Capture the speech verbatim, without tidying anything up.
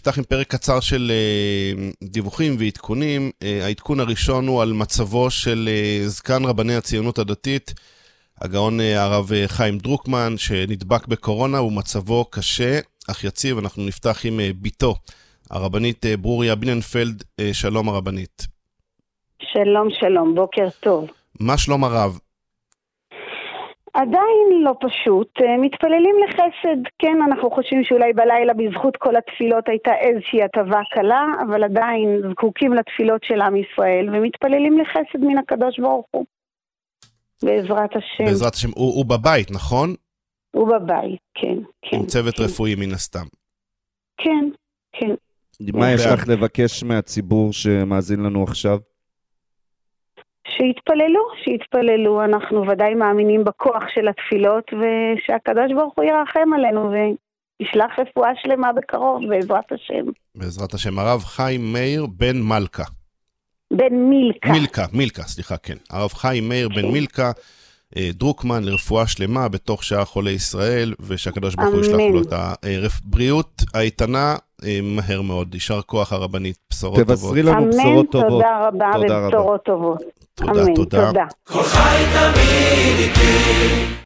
נפתח עם פרק קצר של דיווחים ועדכונים. העדכון הראשון הוא על מצבו של זקן רבני הציונות הדתית, הגאון הרב חיים דרוקמן, שנדבק בקורונה, ומצבו קשה, אך יציב. אנחנו נפתח עם ביתו, הרבנית ברוריה ביננפלד. שלום הרבנית. שלום, שלום, בוקר טוב. מה שלום הרב? עדיין לא פשוט, מתפללים לחסד, כן, אנחנו חושבים שאולי בלילה בזכות כל התפילות הייתה איזושהי הטבה קלה, אבל עדיין זקוקים לתפילות של עם ישראל, ומתפללים לחסד מן הקדוש ברוך הוא, בעזרת השם. בעזרת השם, הוא, הוא בבית, נכון? הוא בבית, כן, כן. עם צוות כן. רפואי מן הסתם. כן, כן. מה יש לך לבקש מהציבור שמאזין לנו עכשיו? שיתפללו, שיתפללו, אנחנו ודאי מאמינים בכוח של התפילות, ושהקדוש ברוך הוא ירחם עלינו, וישלח רפואה שלמה בקרוב, בעזרת השם. בעזרת השם. הרב חיים מאיר בן מלכה. בן מילכה. מילכה, מילכה, סליחה, כן. הרב חיים מאיר בן מילכה, דרוקמן, לרפואה שלמה בתוך שאר חולי ישראל, ושהקדוש ברוך הוא ישלח לו את הבריאות האיתנה מהר מאוד. יישר כוח הרבנית, בשורות טובות. תבשרי לנו בשורות טובות. אמן, תודה רבה ובשורות טובות. תודה, תודה. כל חי תמיד איתי.